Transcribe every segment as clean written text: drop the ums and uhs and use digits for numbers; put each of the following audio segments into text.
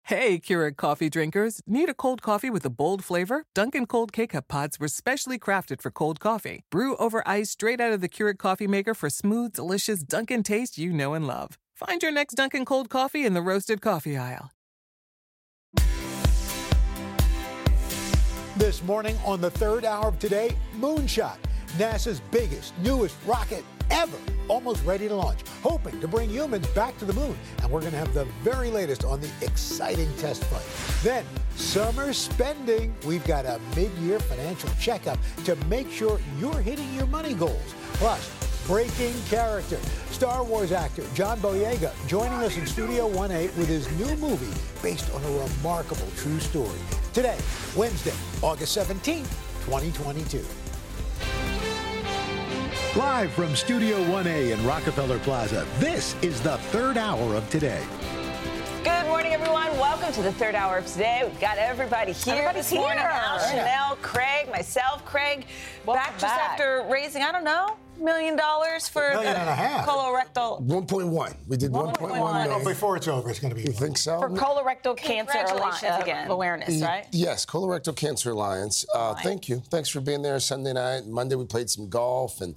Hey, Keurig coffee drinkers. Need a cold coffee with a bold flavor? Dunkin' Cold K-Cup pods were specially crafted for cold coffee. Brew over ice straight out of the Keurig coffee maker for smooth, delicious Dunkin' taste you know and love. Find your next Dunkin' Cold coffee in the roasted coffee aisle. This morning on the third hour of Today, Moonshot, NASA's biggest, newest rocket ever, almost ready to launch, hoping to bring humans back to the moon. And we're going to have the very latest on the exciting test flight. Then, summer spending. We've got a mid-year financial checkup to make sure you're hitting your money goals. Plus, breaking character. Star Wars actor John Boyega joining us in Studio 1A with his new movie based on a remarkable true story. Today, Wednesday, August 17th, 2022. Live from Studio 1A in Rockefeller Plaza, this is the third hour of Today. Good morning, everyone. Welcome to the third hour of Today. We've got everybody here this morning. Al, Chanel, Craig, myself, Craig. Back just after raising, I don't know, $1 million for $1.5 million. colorectal. 1.1. We did 1.1 million. Oh, before it's over, it's going to be. You think so? For colorectal cancer awareness, right? Yes, Colorectal Cancer Alliance. Thank you. Thanks for being there Sunday night. Monday we played some golf and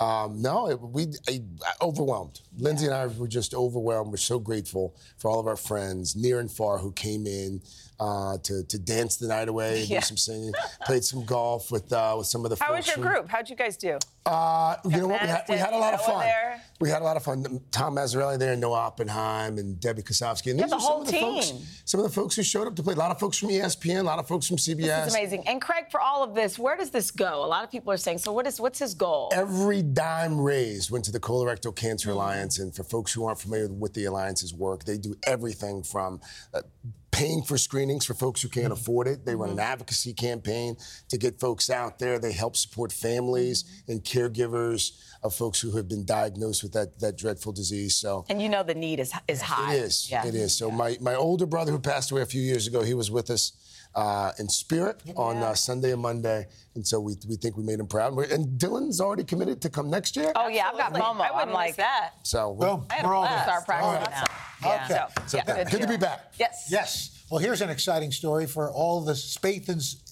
overwhelmed. Lindsay and I were just overwhelmed. We're so grateful for all of our friends, near and far, who came in to dance the night away, do some singing, played some golf with some of the folks. How was your group? How'd you guys do? You know what? We had a lot of fun. We had a lot of fun. Tom Mazzarelli there, Noah Oppenheim, and Debbie Kosofsky. And the whole team. Some of the folks who showed up to play. A lot of folks from ESPN, a lot of folks from CBS. This is amazing. And Craig, for all of this, where does this go? A lot of people are saying, so what's his goal? Every dime raised went to the Colorectal Cancer Alliance. And for folks who aren't familiar with the Alliance's work, they do everything from paying for screenings for folks who can't afford it. They run an advocacy campaign to get folks out there. They help support families and caregivers of folks who have been diagnosed with that dreadful disease. So, and you know the need is high. It is. Yeah. It is. So my older brother, who passed away a few years ago, he was with us in spirit on Sunday and Monday. And so we think we made him proud. And Dylan's already committed to come next year. Oh, yeah, I've got Momo. I wouldn't like that. So we're all there. Start practicing now. Okay. Good to be back. Yes. Well, here's an exciting story for all the space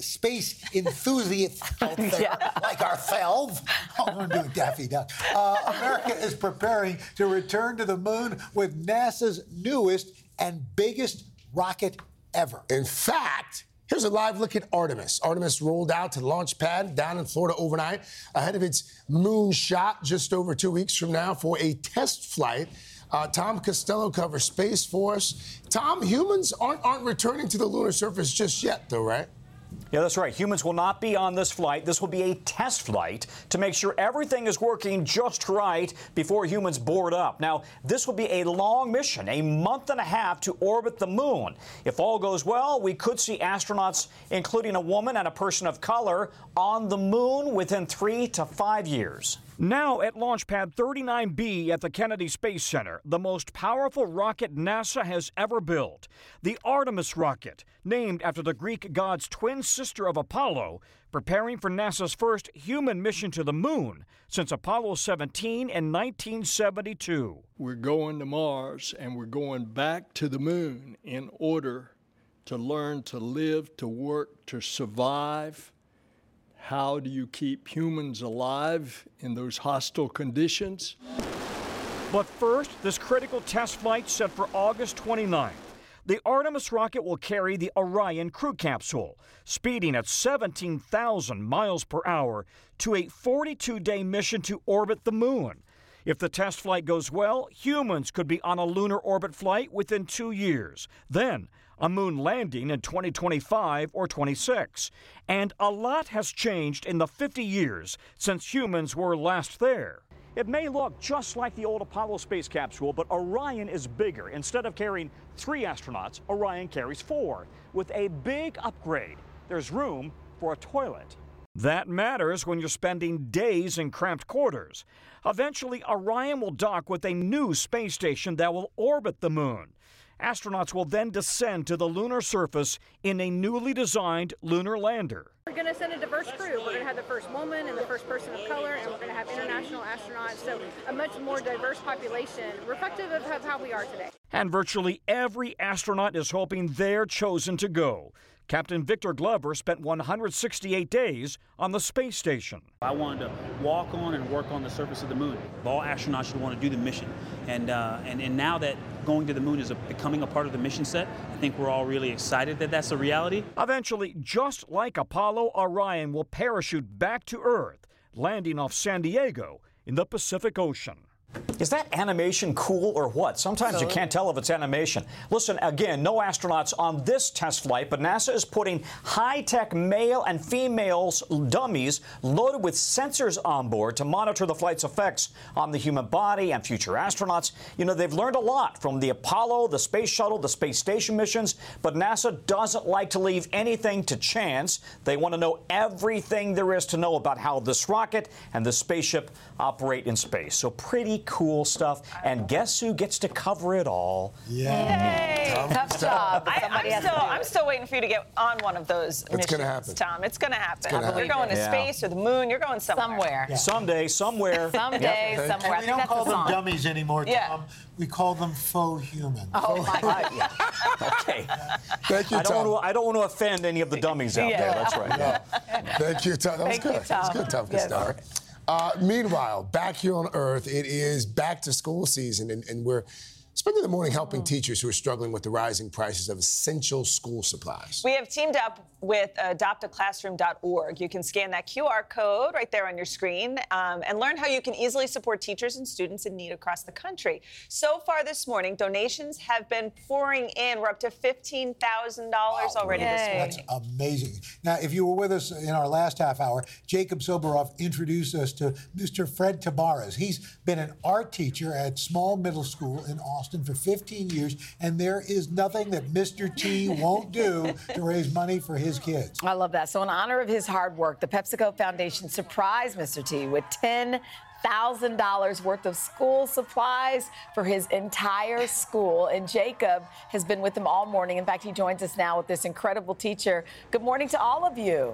enthusiasts out there, like ourselves. I'm going to do Daffy Duck. America is preparing to return to the moon with NASA's newest and biggest rocket ever. In fact, here's a live look at Artemis. Artemis rolled out to the launch pad down in Florida overnight ahead of its moon shot just over 2 weeks from now for a test flight. Tom Costello covers Space Force. Tom, humans aren't returning to the lunar surface just yet, though, right? Yeah, that's right. Humans will not be on this flight. This will be a test flight to make sure everything is working just right before humans board up. Now, this will be a long mission, a month and a half to orbit the moon. If all goes well, we could see astronauts, including a woman and a person of color, on the moon within 3 to 5 years. Now at Launch Pad 39B at the Kennedy Space Center, the most powerful rocket NASA has ever built. The Artemis rocket, named after the Greek god's twin sister of Apollo, preparing for NASA's first human mission to the moon since Apollo 17 in 1972. We're going to Mars and we're going back to the moon in order to learn to live, to work, to survive. How do you keep humans alive in those hostile conditions? But first, this critical test flight set for August 29th. The Artemis rocket will carry the Orion crew capsule, speeding at 17,000 miles per hour to a 42-day mission to orbit the moon. If the test flight goes well, humans could be on a lunar orbit flight within 2 years. Then, a moon landing in 2025 or 26. And a lot has changed in the 50 years since humans were last there. It may look just like the old Apollo space capsule, but Orion is bigger. Instead of carrying 3 astronauts, Orion carries 4, with a big upgrade. There's room for a toilet. That matters when you're spending days in cramped quarters. Eventually, Orion will dock with a new space station that will orbit the moon. Astronauts will then descend to the lunar surface in a newly designed lunar lander. We're going to send a diverse crew. We're going to have the first woman and the first person of color, and we're going to have international astronauts, so a much more diverse population, reflective of how we are today. And virtually every astronaut is hoping they're chosen to go. Captain Victor Glover spent 168 days on the space station. I wanted to walk on and work on the surface of the moon. All astronauts should want to do the mission. And now that going to the moon is becoming a part of the mission set, I think we're all really excited that that's a reality. Eventually, just like Apollo, Orion will parachute back to Earth, landing off San Diego in the Pacific Ocean. Is that animation cool or what? Sometimes you can't tell if it's animation. Listen, again, no astronauts on this test flight, but NASA is putting high-tech male and females dummies loaded with sensors on board to monitor the flight's effects on the human body and future astronauts. You know, they've learned a lot from the Apollo, the space shuttle, the space station missions, but NASA doesn't like to leave anything to chance. They want to know everything there is to know about how this rocket and this spaceship operate in space. So pretty cool stuff. And guess who gets to cover it all? Yay! Tough job. I'm still waiting for you to get on one of those missions, gonna happen. Tom. It's going to happen. You're happen. going to space or the moon. You're going somewhere. Yeah. Someday, somewhere. Someday, Yep. somewhere. And we don't call them dummies anymore, Tom. Yeah. We call them faux humans. Oh, my God. Okay. Thank you, Tom. I don't want to offend any of the dummies out there. That's right. No. Thank you, Tom. That was good. That was good, Tom Costello. Meanwhile, back here on Earth, it is back to school season, and we're spending the morning helping teachers who are struggling with the rising prices of essential school supplies. We have teamed up with adoptaclassroom.org. You can scan that QR code right there on your screen and learn how you can easily support teachers and students in need across the country. So far this morning, donations have been pouring in. We're up to $15,000 already this morning. That's amazing. Now, if you were with us in our last half hour, Jacob Soboroff introduced us to Mr. Fred Tabarez. He's been an art teacher at Small Middle School in Austin for 15 years, and there is nothing that Mr. T won't do to raise money for his kids. I love that. So in honor of his hard work, the PepsiCo Foundation surprised Mr. T with $10,000 worth of school supplies for his entire school. And Jacob has been with them all morning. In fact, he joins us now with this incredible teacher. Good morning to all of you.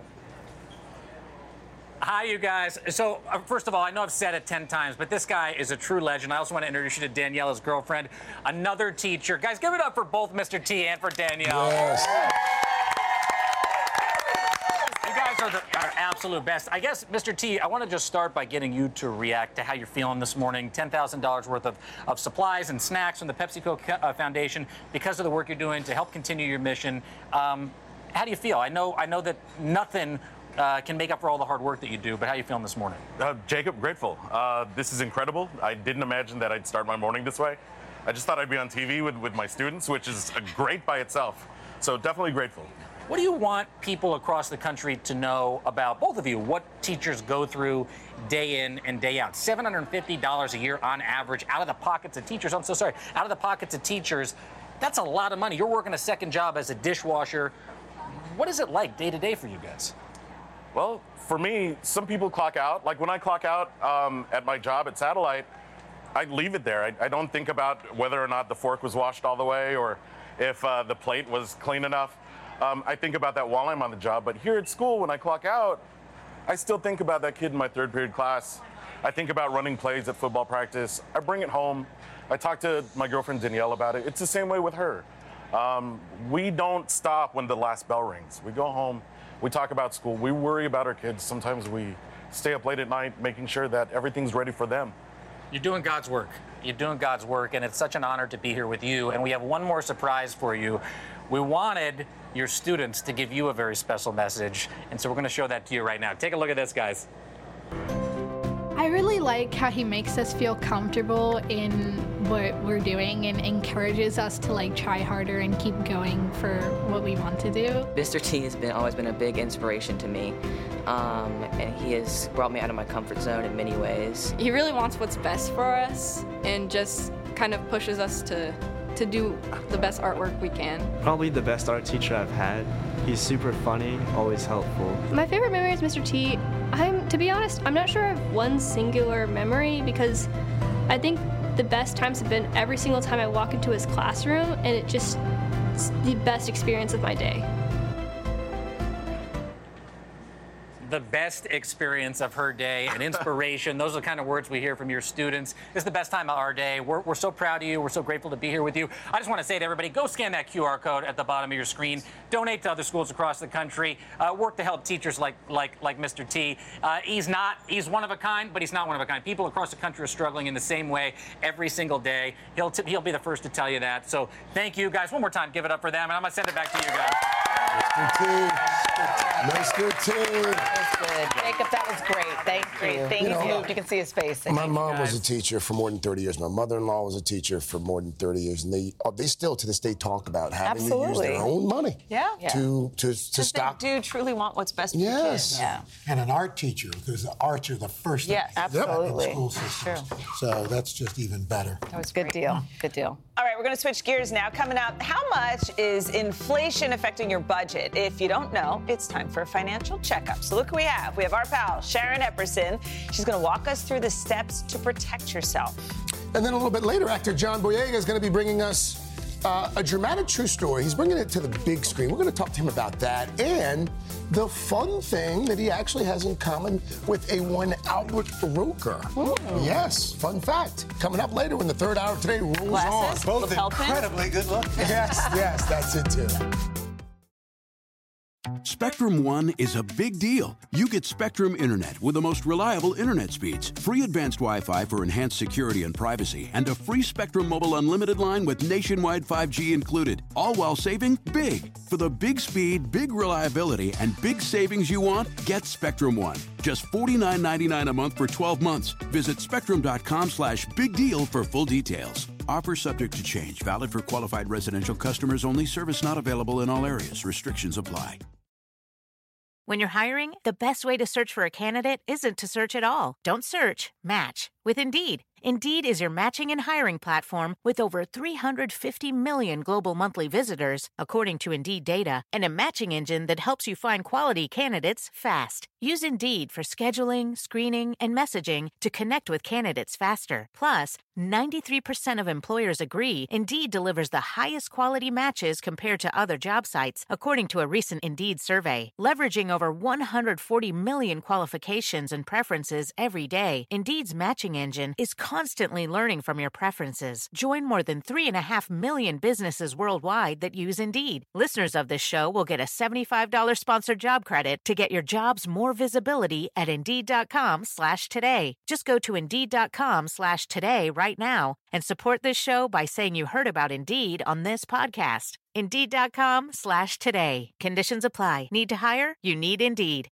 Hi, you guys. So, first of all, I know I've said it 10 times, but this guy is a true legend. I also want to introduce you to Daniela's girlfriend, another teacher. Guys, give it up for both Mr. T and for Danielle. Yes. You guys are our absolute best. I guess, Mr. T, I want to just start by getting you to react to how you're feeling this morning. $10,000 worth of supplies and snacks from the PepsiCo Foundation because of the work you're doing to help continue your mission. How do you feel? I know that nothing can make up for all the hard work that you do, but how are you feeling this morning? Jacob, grateful. This is incredible. I didn't imagine that I'd start my morning this way. I just thought I'd be on TV with my students, which is great by itself. So definitely grateful. What do you want people across the country to know about, both of you, what teachers go through day in and day out? $750 a year on average out of the pockets of teachers. I'm so sorry. Out of the pockets of teachers, that's a lot of money. You're working a second job as a dishwasher. What is it like day to day for you guys? Well, for me, some people clock out. Like when I clock out at my job at Satellite, I leave it there. I don't think about whether or not the fork was washed all the way or if the plate was clean enough. I think about that while I'm on the job. But here at school, when I clock out, I still think about that kid in my third period class. I think about running plays at football practice. I bring it home. I talk to my girlfriend Danielle about it. It's the same way with her. We don't stop when the last bell rings. We go home. We talk about school. We worry about our kids. Sometimes we stay up late at night making sure that everything's ready for them. You're doing God's work. You're doing God's work, and it's such an honor to be here with you. And we have one more surprise for you. We wanted your students to give you a very special message, and so we're going to show that to you right now. Take a look at this, guys. I really like how he makes us feel comfortable in what we're doing and encourages us to try harder and keep going for what we want to do. Mr. T has always been a big inspiration to me, and he has brought me out of my comfort zone in many ways. He really wants what's best for us and just kind of pushes us to do the best artwork we can. Probably the best art teacher I've had. He's super funny, always helpful. My favorite memory is Mr. T. To be honest, I'm not sure I have one singular memory because I think the best times have been every single time I walk into his classroom, and it's the best experience of my day. the best experience of her day, an inspiration. Those are the kind of words we hear from your students. This is the best time of our day. We're so proud of you. We're so grateful to be here with you. I just want to say to everybody, go scan that QR code at the bottom of your screen. Donate to other schools across the country. Work to help teachers like Mr. T. He's one of a kind, but he's not one of a kind. People across the country are struggling in the same way every single day. He'll be the first to tell you that. So thank you, guys. One more time, give it up for them, and I'm going to send it back to you guys. Mr. T. That was good. Jacob, that was great. Thank you. Thank you. You can see his face. My mom was a teacher for more than 30 years. My mother-in-law was a teacher for more than 30 years. And they still, to this day, talk about having to use their own money to stop. They do truly want what's best for yes. kids. Yeah. And an art teacher, because the arts are the first thing absolutely. in school systems. So that's just even better. That was good deal. Good deal. All right, we're going to switch gears now. Coming up, how much is inflation affecting your budget? If you don't know, it's time for a financial checkup. So look who we have. We have our pal, Sharon Epperson. She's going to walk us through the steps to protect yourself. And then a little bit later, actor John Boyega is going to be bringing us a dramatic true story. He's bringing it to the big screen. We're going to talk to him about that and the fun thing that he actually has in common with a one Albert Roker. Yes, fun fact. Coming up later when the third hour of today rolls on. Both incredibly good looking. Yes, that's it too. Spectrum One is a big deal. You get Spectrum Internet with the most reliable internet speeds, free advanced Wi-Fi for enhanced security and privacy, and a free Spectrum Mobile Unlimited line with nationwide 5G included, all while saving big. For the big speed, big reliability, and big savings you want, get Spectrum One. Just $49.99 a month for 12 months. Visit spectrum.com/big deal for full details. Offer subject to change. Valid for qualified residential customers only. Service not available in all areas. Restrictions apply. When you're hiring, the best way to search for a candidate isn't to search at all. Don't search, match with Indeed. Indeed is your matching and hiring platform with over 350 million global monthly visitors, according to Indeed data, and a matching engine that helps you find quality candidates fast. Use Indeed for scheduling, screening, and messaging to connect with candidates faster. Plus, 93% of employers agree Indeed delivers the highest quality matches compared to other job sites, according to a recent Indeed survey. Leveraging over 140 million qualifications and preferences every day, Indeed's matching engine is constantly learning from your preferences. Join more than 3.5 million businesses worldwide that use Indeed. Listeners of this show will get a $75 sponsored job credit to get your jobs more visibility at Indeed.com/today. Just go to Indeed.com/today right now and support this show by saying you heard about Indeed on this podcast. Indeed.com/today. Conditions apply. Need to hire? You need Indeed.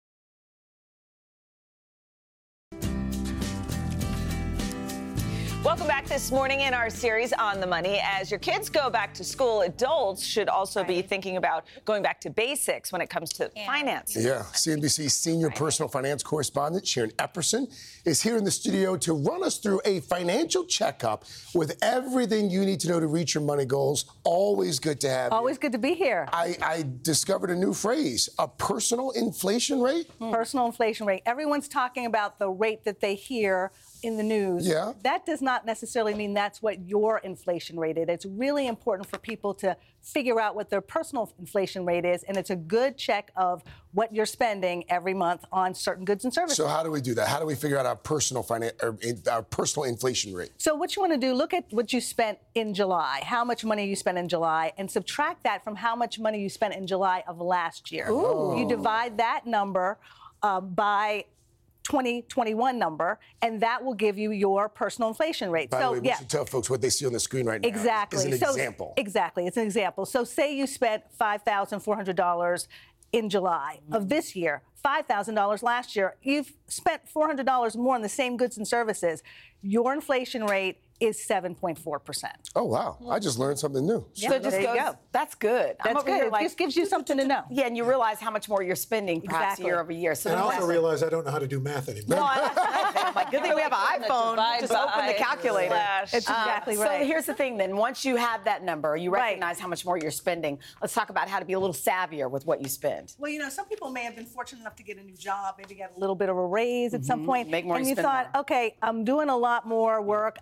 Welcome back this morning in our series On the Money. As your kids go back to school, adults should also be thinking about going back to basics when it comes to finances. Yeah, CNBC's senior personal finance correspondent, Sharon Epperson, is here in the studio to run us through a financial checkup with everything you need to know to reach your money goals. Always good to have you. Always good to be here. I discovered a new phrase, a personal inflation rate. Personal inflation rate. Everyone's talking about the rate that they hear in the news. Yeah. That does not necessarily mean that's what your inflation rate is. It's really important for people to figure out what their personal inflation rate is, and it's a good check of what you're spending every month on certain goods and services. So how do we do that? How do we figure out our personal inflation rate? So what you want to do, look at what you spent in July, how much money you spent in July, and subtract that from how much money you spent in July of last year. Ooh. You divide that number by 2021 number, and that will give you your personal inflation rate. By the way, we should tell folks what they see on the screen right now. Exactly. Is an example. Exactly. It's an example. So say you spent $5,400 in July of this year, $5,000 last year. You've spent $400 more on the same goods and services. Your inflation rate is 7.4%. Oh, wow. I just learned something new. Yeah, so it just goes, that's good. That's good. It just gives you something to know. Yeah, and you realize how much more you're spending perhaps year over year. So and I also realize I don't know how to do math anymore. No, that's I'm like, good thing we have an iPhone. Just open the calculator. It's exactly right. So here's the thing then. Once you have that number, you recognize how much more you're spending. Let's talk about how to be a little savvier with what you spend. Well, you know, some people may have been fortunate enough to get a new job, maybe get a little bit of a raise at some point. Make more and you thought, okay, I'm doing a lot more work. I deserve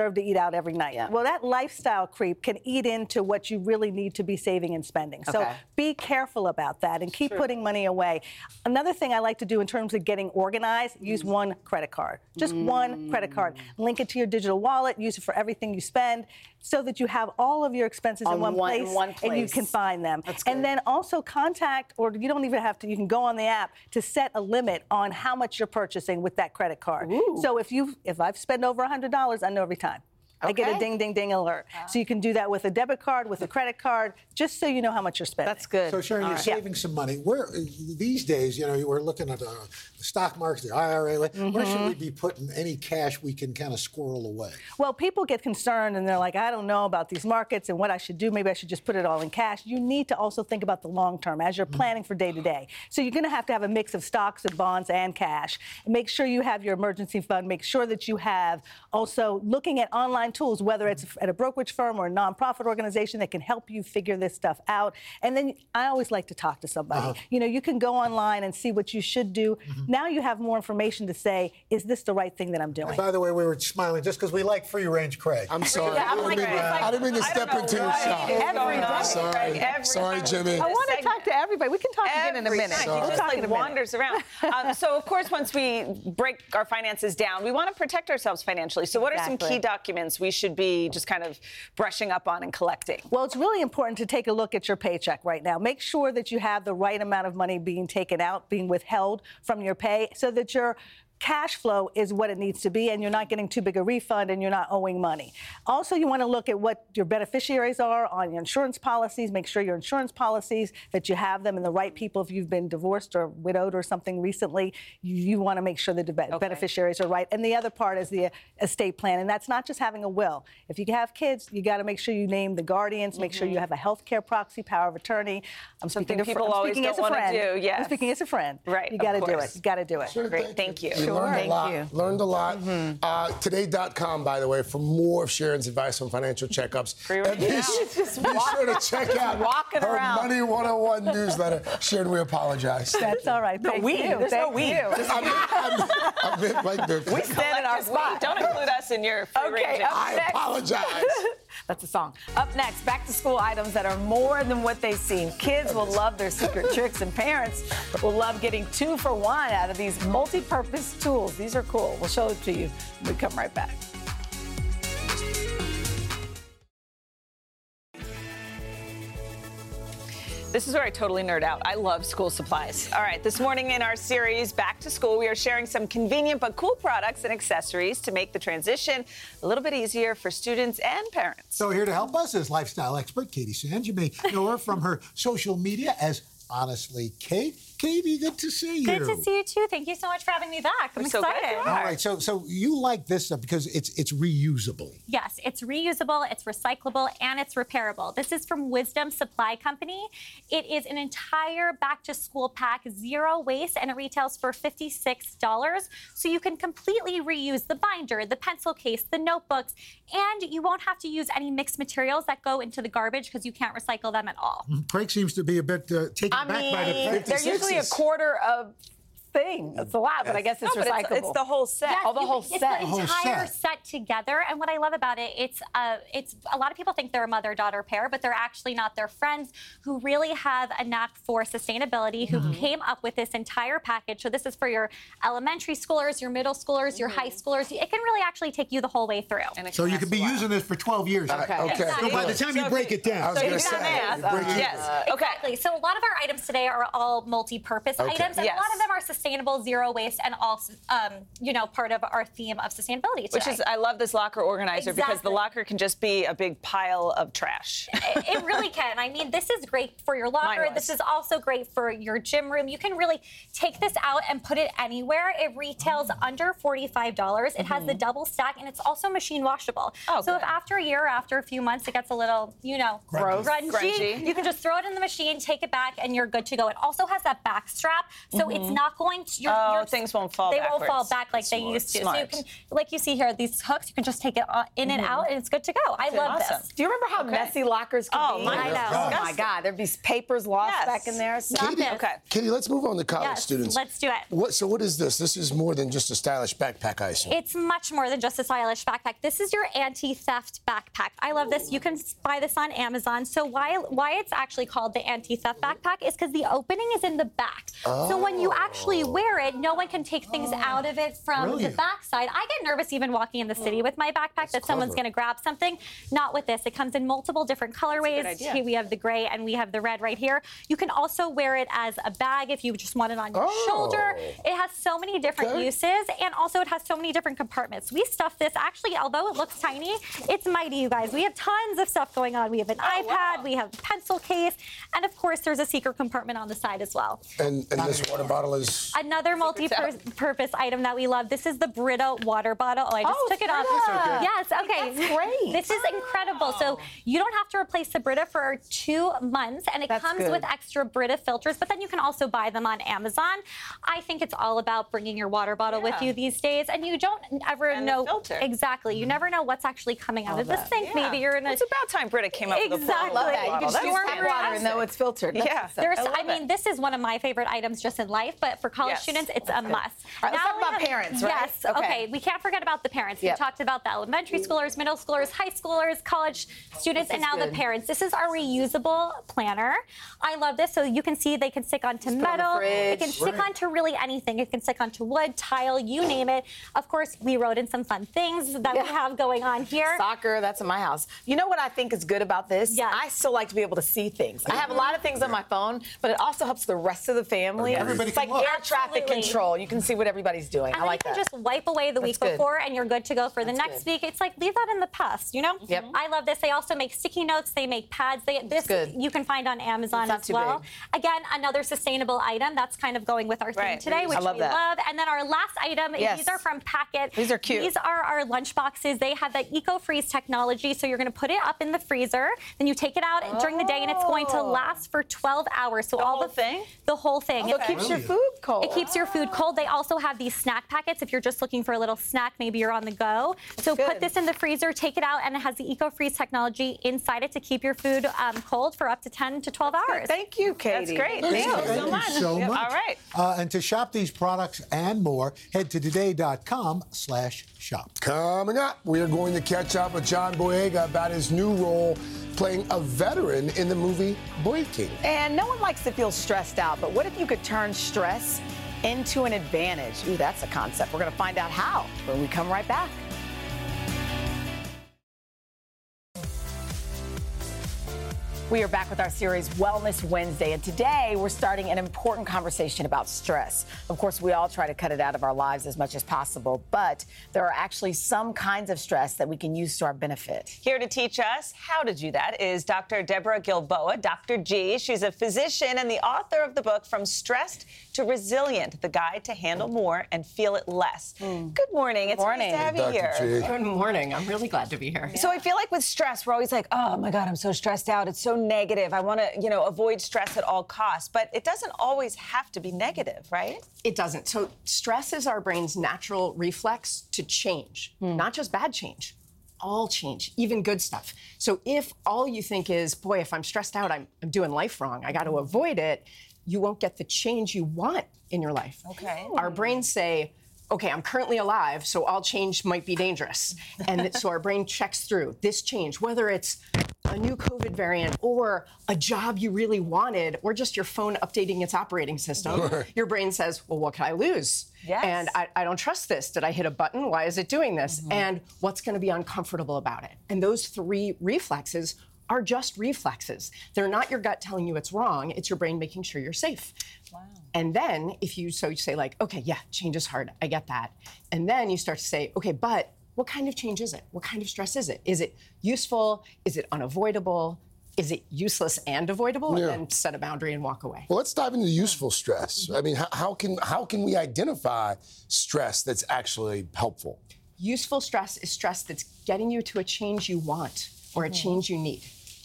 deserve to eat out every night. Yeah. Well, that lifestyle creep can eat into what you really need to be saving and spending. So be careful about that and keep putting money away. Another thing I like to do in terms of getting organized, use one credit card. Just one credit card. Link it to your digital wallet, use it for everything you spend, so that you have all of your expenses in one place and you can find them. And then also contact, or you don't even have to, you can go on the app to set a limit on how much you're purchasing with that credit card. So if I've spent over $100, I know every time. I get a ding, ding, ding alert. So you can do that with a debit card, with a credit card, just so you know how much you're spending. That's good. So Sharon, you're saving some money. Where these days, we're looking at the stock market, the IRA. Where should we be putting any cash we can kind of squirrel away? Well, people get concerned and they're like, I don't know about these markets and what I should do. Maybe I should just put it all in cash. You need to also think about the long term as you're planning for day to day. So you're going to have a mix of stocks and bonds and cash. And make sure you have your emergency fund. Make sure that you have also looking at online tools, whether it's at a brokerage firm or a nonprofit organization that can help you figure this stuff out. And then I always like to talk to somebody. You can go online and see what you should do. Now you have more information to say, is this the right thing that I'm doing? And by the way, we were smiling just because we like free-range Craig. I'm sorry. I didn't mean to step into your shop. Sorry, Jimmy. I want to talk to everybody. We can talk again in a minute. He just wanders around. So, of course, once we break our finances down, we want to protect ourselves financially. So what are some key documents we should be just kind of brushing up on and collecting? Well, it's really important to take a look at your paycheck right now. Make sure that you have the right amount of money being taken out, being withheld from your pay, so that your cash flow is what it needs to be, and you're not getting too big a refund and you're not owing money. Also, you want to look at what your beneficiaries are on your insurance policies. Make sure your insurance policies, that you have them and the right people. If you've been divorced or widowed or something recently, you want to make sure that the beneficiaries are right. And the other part is the estate plan, and that's not just having a will. If you have kids, you got to make sure you name the guardians, make sure you have a health care proxy, power of attorney. I'm speaking as a friend. Yes. I'm speaking as a friend. Right. You got to do it. You got to do it. Sure, Great. Thank you. Learned a lot. Today.com, by the way, for more of Sharon's advice on financial checkups. Be sure to check out her Money 101 newsletter. Sharon, we apologize. That's all right. Thank you. There's no we. I meant like we stand in our spot. Don't include us in your free range. I apologize. That's a song. Up next, back to school items that are more than what they seem. Kids will love their secret tricks, and parents will love getting 2 for 1 out of these multi-purpose tools. These are cool. We'll show it to you when we come right back. This is where I totally nerd out. I love school supplies. All right, this morning in our series, Back to School, we are sharing some convenient but cool products and accessories to make the transition a little bit easier for students and parents. So here to help us is lifestyle expert Katie Sands. You may know her from her social media as Honestly Kate. Katie, good to see you. Good to see you, too. Thank you so much for having me back. I'm excited. All right, so you like this stuff because it's reusable. Yes, it's reusable, it's recyclable, and it's repairable. This is from Wisdom Supply Company. It is an entire back-to-school pack, 0 waste, and it retails for $56. So you can completely reuse the binder, the pencil case, the notebooks, and you won't have to use any mixed materials that go into the garbage because you can't recycle them at all. Craig seems to be a bit taken back by the 56. They're usually a quarter of thing. It's a lot, but I guess it's recyclable. It's the whole set. Yes, the whole set. It's the entire set together. And what I love about it, it's a lot of people think they're a mother-daughter pair, but they're actually not. They're friends who really have a knack for sustainability, who came up with this entire package. So this is for your elementary schoolers, your middle schoolers, your high schoolers. It can really actually take you the whole way through. So you could be using this for 12 years. Okay. So by the time you break it down. I was going to say. Yes. Exactly. So a lot of our items today are all multi-purpose items, and a lot of them are sustainable, 0 waste, and also, part of our theme of sustainability today. Which is, I love this locker organizer because the locker can just be a big pile of trash. It really can. I mean, this is great for your locker. This is also great for your gym room. You can really take this out and put it anywhere. It retails under $45. It has the double stack, and it's also machine washable. So if after a year or after a few months it gets a little, grungy, you can just throw it in the machine, take it back, and you're good to go. It also has that back strap, so it's not going going to things won't fall They backwards. won't fall back like they used to. So you can, like you see here, these hooks, you can just take it in and out, and it's good to go. I love this. Do you remember how messy lockers could be? I know. Oh my God, there'd be papers lost back in there. Katie, let's move on to college students. Let's do it. So what is this? This is more than just a stylish backpack, I assume. It's much more than just a stylish backpack. This is your anti-theft backpack. I love this. You can buy this on Amazon. So why it's actually called the anti-theft backpack is because the opening is in the back. So when you actually wear it, no one can take things out of it from the backside. I get nervous even walking in the city with my backpack that someone's going to grab something. Not with this. It comes in multiple different colorways. Here we have the gray and we have the red right here. You can also wear it as a bag if you just want it on your shoulder. It has so many different uses, and also it has so many different compartments. We stuffed this. Actually, although it looks tiny, it's mighty, you guys. We have tons of stuff going on. We have an iPad, we have a pencil case, and of course, there's a secret compartment on the side as well. And this water bottle is another multi-purpose item that we love. This is the Brita water bottle. Oh, I just took it off. Yes, okay. That's great. This is incredible. So you don't have to replace the Brita for 2 months, and it comes with extra Brita filters, but then you can also buy them on Amazon. I think it's all about bringing your water bottle with you these days, and you don't ever know exactly. You never know what's actually coming out of the sink. Maybe you're in a. It's about time Brita came up with a exactly. water You bottle. can store water and know it's filtered. I mean, this is one of my favorite items just in life, but for college students, it's a must. All right, let's talk about parents, right? Yes. Okay. We can't forget about the parents. We talked about the elementary schoolers, middle schoolers, high schoolers, college students, and now the parents. This is our reusable planner. I love this. So you can see they can stick onto metal. It can stick onto really anything. It can stick onto wood, tile, you name it. Of course, we wrote in some fun things that we have going on here. Soccer, that's in my house. You know what I think is good about this? I still like to be able to see things. I have a lot of things on my phone, but it also helps the rest of the family. It's like air traffic control. You can see what everybody's doing. And I like you can that. just wipe away the week before, and you're good to go for the next week. It's like, leave that in the past, you know? Yep. I love this. They also make sticky notes. They make pads. This you can find on Amazon as well. Again, another sustainable item. That's kind of going with our theme today, which we love. And then our last item, these are from Packet. These are cute. These are our lunch boxes. They have that eco-freeze technology, so you're going to put it up in the freezer. Then you take it out during the day, and it's going to last for 12 hours. So all the thing? The whole thing. So it keeps your food cold. It keeps your food cold. They also have these snack packets if you're just looking for a little snack. Maybe you're on the go. So put this in the freezer, take it out, and it has the eco-freeze technology inside it to keep your food cold for up to 10 to 12 hours. Thank you, Katie. That's great. Thank you so much. All right. And to shop these products and more, head to today.com/shop. Coming up, we are going to catch up with John Boyega about his new role playing a veteran in the movie Boy King. And no one likes to feel stressed out, but what if you could turn stress into an advantage? Ooh, that's a concept. We're going to find out how when we come right back. We are back with our series Wellness Wednesday, and today we're starting an important conversation about stress. Of course, we all try to cut it out of our lives as much as possible, but there are actually some kinds of stress that we can use to our benefit. Here to teach us how to do that is Dr. Deborah Gilboa, Dr. G. She's a physician and the author of the book From Stressed to Resilient, the guide to handle more and feel it less. Good morning. It's nice to have you here. Good morning. I'm really glad to be here. So I feel like with stress, we're always like, oh my God, I'm so stressed out. It's so negative. I want to, avoid stress at all costs. But it doesn't always have to be negative, right? It doesn't. So stress is our brain's natural reflex to change, not just bad change. All change, even good stuff. So if all you think is, boy, if I'm stressed out, I'm doing life wrong, I got to avoid it, you won't get the change you want in your life. Okay. Our brains say, okay, I'm currently alive, so all change might be dangerous. And so our brain checks through this change, whether it's a new COVID variant or a job you really wanted, or just your phone updating its operating system. Your brain says, well, what can I lose? Yes. And I don't trust this. Did I hit a button? Why is it doing this? And what's going to be uncomfortable about it? And those three reflexes are just reflexes. They're not your gut telling you it's wrong. It's your brain making sure you're safe. Wow. And then if you say like, okay, yeah, change is hard. I get that. And then you start to say, okay, but what kind of change is it? What kind of stress is it? Is it useful? Is it unavoidable? Is it useless and avoidable? And then set a boundary and walk away. Well, let's dive into useful stress. I mean, how can we identify stress that's actually helpful? Useful stress is stress that's getting you to a change you want or a change you need.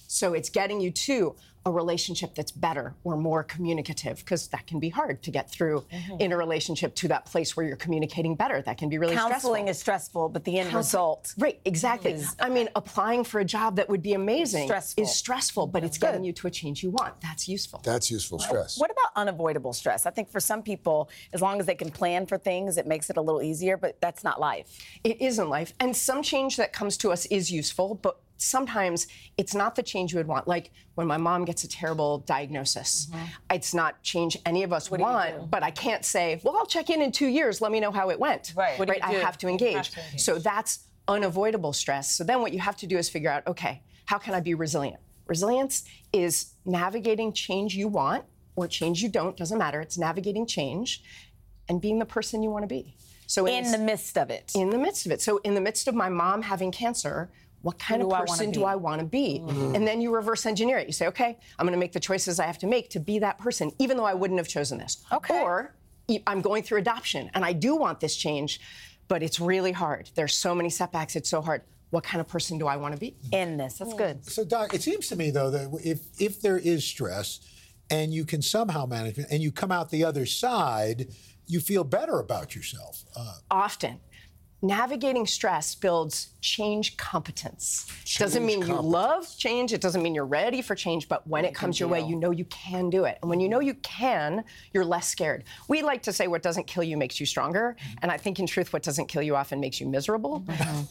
So it's getting you to a relationship that's better or more communicative, because that can be hard to get through in a relationship to that place where you're communicating better. That can be really Counseling stressful. is stressful, but the end result. Right, exactly. I mean, applying for a job that would be amazing is stressful, but it's getting you to a change you want. That's useful. That's useful stress. What about unavoidable stress? I think for some people, as long as they can plan for things, it makes it a little easier, but that's not life. It isn't life. And some change that comes to us is useful, but sometimes it's not the change you would want. Like when my mom gets a terrible diagnosis, it's not change any of us want, but I can't say, well, I'll check in 2 years, let me know how it went. Right. What do you I do? have to engage. So that's unavoidable stress. So then what you have to do is figure out, okay, how can I be resilient? Resilience is navigating change you want or change you don't, doesn't matter. It's navigating change and being the person you want to be. So in the midst of it. In the midst of it. So in the midst of my mom having cancer, what kind of person do I want to be? And then you reverse engineer it. You say, okay, I'm going to make the choices I have to make to be that person, even though I wouldn't have chosen this. Okay. Or I'm going through adoption, and I do want this change, but it's really hard. There's so many setbacks. It's so hard. What kind of person do I want to be? In this. That's good. So, Doc, it seems to me, though, that if there is stress and you can somehow manage it and you come out the other side, you feel better about yourself. Often. Navigating stress builds change competence. Doesn't mean you love change. It doesn't mean you're ready for change. But when it comes your way, you know you can do it. And when you know you can, you're less scared. We like to say what doesn't kill you makes you stronger. And I think in truth, what doesn't kill you often makes you miserable.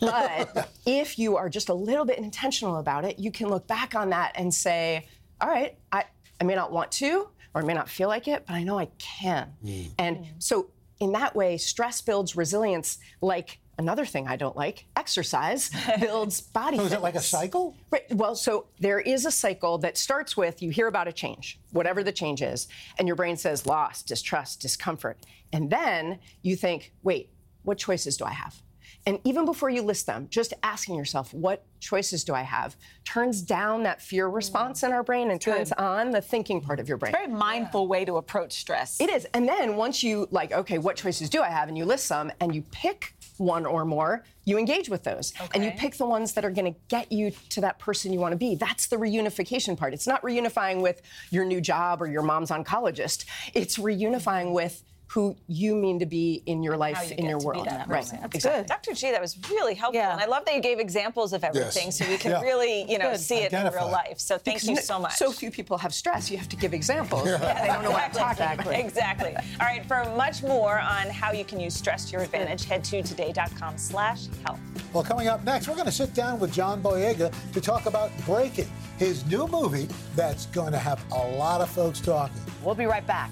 But if you are just a little bit intentional about it, you can look back on that and say, all right, I may not want to, or I may not feel like it, but I know I can. And so in that way, stress builds resilience. Like another thing I don't like, exercise builds body fitness. So is it like a cycle? Right. Well, so there is a cycle that starts with you hear about a change, whatever the change is, and your brain says loss, distrust, discomfort. And then you think, wait, what choices do I have? And even before you list them, just asking yourself, what choices do I have, turns down that fear response in our brain and turns on the thinking part of your brain. Very mindful way to approach stress. It is. And then once you okay, what choices do I have? And you list some and you pick one or more, you engage with those. And you pick the ones that are going to get you to that person you want to be. That's the reunification part. It's not reunifying with your new job or your mom's oncologist. It's reunifying with who you mean to be in your life, in your world. Right. That's good. Dr. G, that was really helpful. And I love that you gave examples of everything so we can really, see it in real life. So thank you so much. So few people have stress. You have to give examples. They don't know what I'm talking about. Exactly. All right, for much more on how you can use stress to your advantage, head to today.com/health. Well, coming up next, we're going to sit down with John Boyega to talk about Breaking, his new movie that's going to have a lot of folks talking. We'll be right back.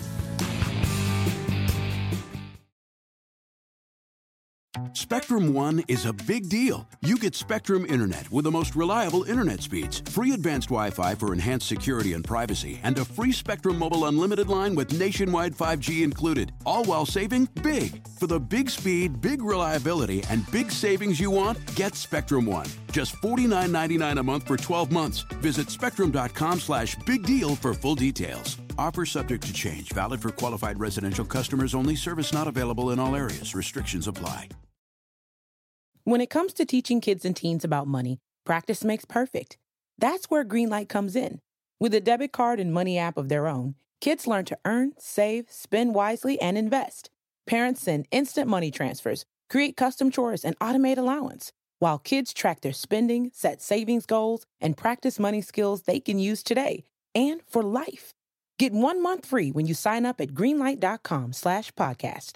Spectrum One is a big deal. You get Spectrum Internet with the most reliable internet speeds, free advanced Wi-Fi for enhanced security and privacy, and a free Spectrum Mobile Unlimited line with nationwide 5G included, all while saving big. For the big speed, big reliability, and big savings you want, get Spectrum One. Just $49.99 a month for 12 months. Visit spectrum.com/big deal for full details. Offer subject to change. Valid for qualified residential customers only. Service not available in all areas. Restrictions apply. When it comes to teaching kids and teens about money, practice makes perfect. That's where Greenlight comes in. With a debit card and money app of their own, kids learn to earn, save, spend wisely, and invest. Parents send instant money transfers, create custom chores, and automate allowance, while kids track their spending, set savings goals, and practice money skills they can use today and for life. Get 1 month free when you sign up at greenlight.com/podcast.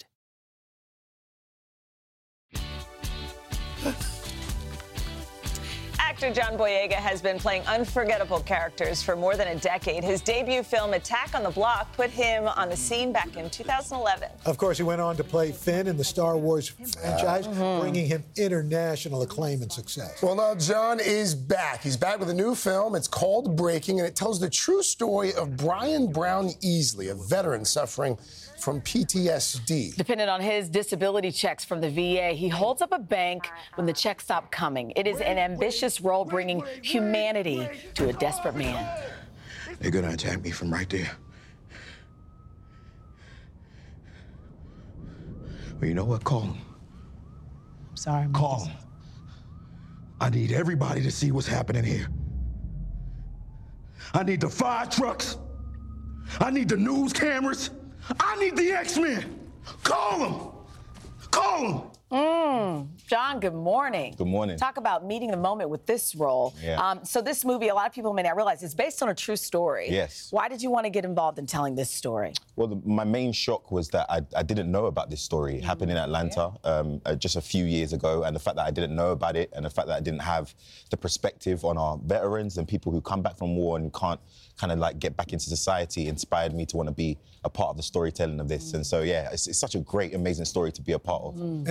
Actor John Boyega has been playing unforgettable characters for more than a decade. His debut film, Attack on the Block, put him on the scene back in 2011. Of course, he went on to play Finn in the Star Wars franchise, bringing him international acclaim and success. Well, now John is back. He's back with a new film. It's called Breaking, and it tells the true story of Brian Brown Easley, a veteran suffering from PTSD. Dependent on his disability checks from the VA, he holds up a bank when the checks stop coming. It is an ambitious role bringing humanity to a desperate man. They're gonna attack me from right there. Well, you know what? Call them. I'm sorry. Call them. I need everybody to see what's happening here. I need the fire trucks. I need the news cameras. I need the X-Men. Call them. Call them. John, good morning. Good morning. Talk about meeting the moment with this role. Yeah. So this movie, a lot of people may not realize, is based on a true story. Yes. Why did you want to get involved in telling this story? Well, my main shock was that I didn't know about this story. It happened in Atlanta just a few years ago, and the fact that I didn't know about it, and the fact that I didn't have the perspective on our veterans and people who come back from war and can't kind of like get back into society inspired me to want to be a part of the storytelling of this. And so, yeah, it's such a great, amazing story to be a part of. And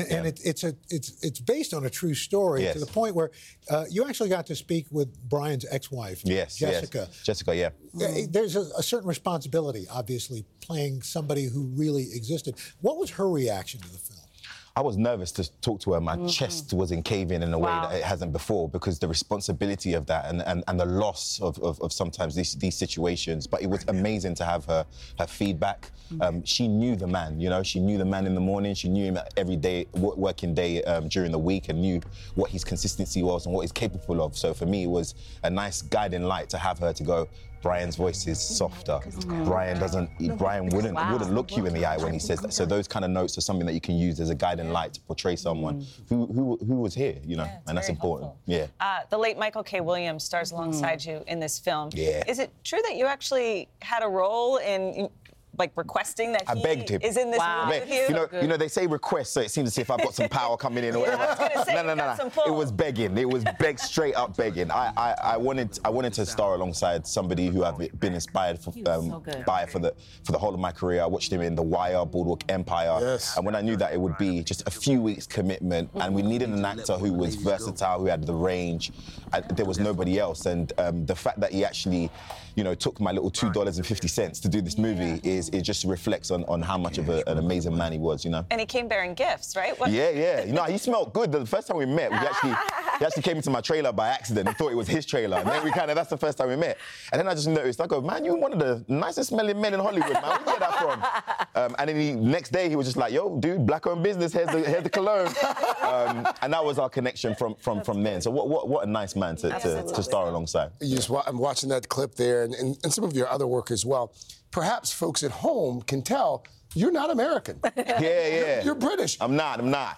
it's based on a true story to the point where you actually got to speak with Brian's ex-wife, Jessica. Yes. Jessica, yeah. There's a certain responsibility, obviously, playing somebody who really existed. What was her reaction to the film? I was nervous to talk to her. My chest was caving in a way that it hasn't before, because the responsibility of that and the loss of sometimes these situations. But it was amazing to have her feedback. She knew the man, you know. She knew the man in the morning. She knew him every day, working day during the week, and knew what his consistency was and what he's capable of. So for me, it was a nice guiding light to have her to go, Brian's voice is softer. Brian wouldn't look you in the eye when he says that. So those kind of notes are something that you can use as a guiding light to portray someone who was here, you know, and that's important. Yeah. The late Michael K. Williams stars alongside you in this film. Yeah. Is it true that you actually had a role in like requesting that I begged him. is in this movie with you? You know, they say request, so it seems as if I've got some power coming in or whatever. I was gonna say, No. It was begging. It was straight up begging. I wanted to star alongside somebody who I've been inspired by for the whole of my career. I watched him in The Wire, Boardwalk Empire, and when I knew that it would be just a few weeks commitment, and we needed an actor who was versatile, who had the range, there was nobody else. And the fact that he actually, you know, took my little $2.50 to do this movie it just reflects on how much of an amazing man he was, you know. And he came bearing gifts, right? Yeah. You know, he smelled good. The first time we met, he actually came into my trailer by accident. He thought it was his trailer. And then that's the first time we met. And then I just noticed, I go, man, you're one of the nicest smelling men in Hollywood, man. Where did you get that from? And then next day, he was just like, yo, dude, black-owned business, here's the cologne. And that was our connection from then. So what a nice man to star alongside. I'm watching that clip there and some of your other work as well. Perhaps folks at home can tell you're not American. Yeah. You're British. I'm not.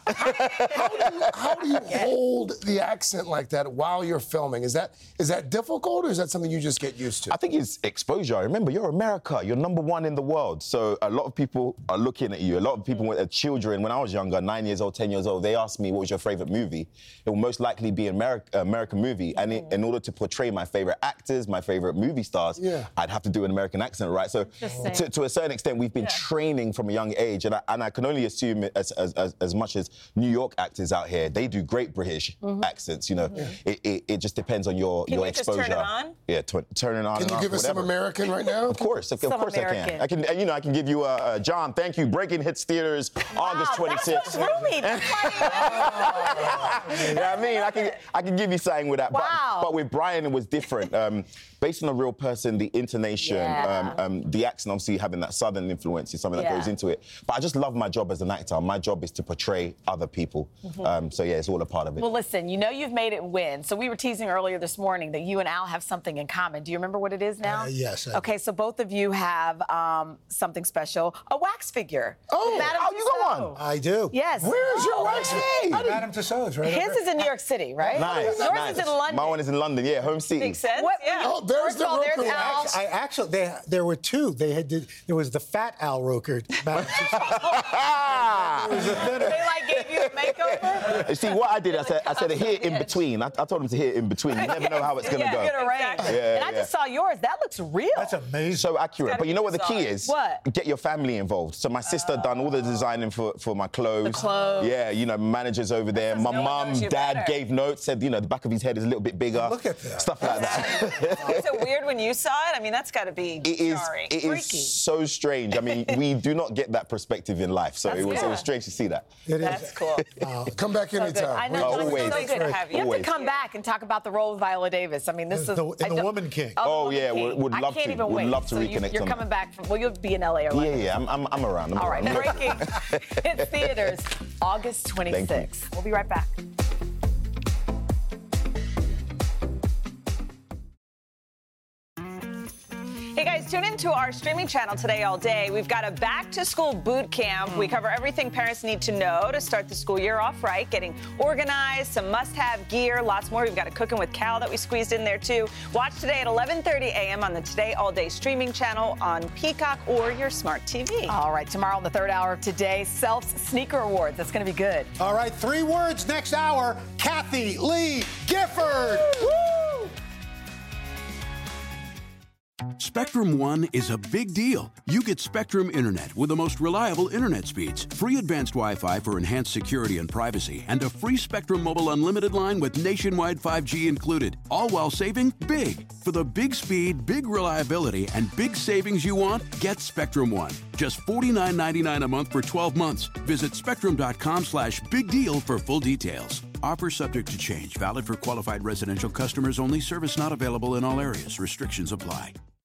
How do you hold the accent like that while you're filming? Is that difficult, or is that something you just get used to? I think it's exposure. Remember, you're America. You're #1 in the world. So a lot of people are looking at you. A lot of people, children, when I was younger, 9 years old, 10 years old, they asked me, what was your favorite movie? It will most likely be an American movie. And in order to portray my favorite actors, my favorite movie stars, I'd have to do an American accent, right? So to a certain extent, we've been training from a young age, and I can only assume as much as New York actors out here, they do great British accents. You know, it just depends on your exposure. Just turn it on? Yeah, turn it on. Can you give us some American right now? Of course I can. I can give you John. Thank you. Breaking hits theaters August 26th. That's so roomy. Yeah, I mean, I can give you something with that. Wow. But with Brian, it was different. Based on a real person, the intonation, the accent, obviously having that Southern influence is something that goes into it. But I just love my job as an actor. My job is to portray other people. So yeah, it's all a part of it. Well, listen, you know you've made it win. So we were teasing earlier this morning that you and Al have something in common. Do you remember what it is now? Yes. Okay, so both of you have something special, a wax figure. Oh, you got one? I do. Yes. Where's your wax made? Madame Tussauds, right? His is in New York City, right? Nice. Yours is in London. My one is in London, yeah, home city. Makes sense. Oh, there's the Roker wax. I actually, there were two. There was the fat Al Roker. There was a thinner. They gave you a makeover? See, what I did, I said hit in between. I told him to hit in between. You never know how it's going to go. Get a range. And I just saw yours. That looks real. That's amazing. So accurate. But you know what the key is? What? Get your family involved. So my sister done all the designing for my clothes. The clothes. Yeah, you know, managers over there. My mum, dad gave notes, said, you know, the back of his head is a little bit bigger. Look at that. Stuff like that. Is it weird when you saw it? I mean, that's got to be jarring. It is so strange. I mean, we do not get that perspective in life. So it was strange to see that. That's cool. Come back anytime. I know. Always. So good to have you. You have to come back and talk about the role of Viola Davis. I mean, this is... The Woman King. Oh, yeah, would love to. I can't even wait. Would love to so reconnect. You're coming back from... Well, you'll be in L.A. or London. Yeah, I'm around. All right, breaking hits theaters August 26th. We'll be right back. guys, tune into our streaming channel today all day. We've got a back-to-school boot camp. We cover everything parents need to know to start the school year off right, getting organized, some must-have gear, lots more. We've got a Cooking with Cal that we squeezed in there, too. Watch today at 11:30 a.m. on the Today All Day streaming channel on Peacock or your smart TV. All right, tomorrow in the third hour of today, Self's Sneaker Awards. That's going to be good. All right, 3 words next hour. Kathy Lee Gifford. Woo! Spectrum One is a big deal. You get Spectrum Internet with the most reliable internet speeds, free advanced Wi-Fi for enhanced security and privacy, and a free Spectrum Mobile Unlimited line with nationwide 5G included, all while saving big. For the big speed, big reliability, and big savings you want, get Spectrum One. Just $49.99 a month for 12 months. Visit spectrum.com/big deal for full details. Offer subject to change. Valid for qualified residential customers only. Service not available in all areas. Restrictions apply.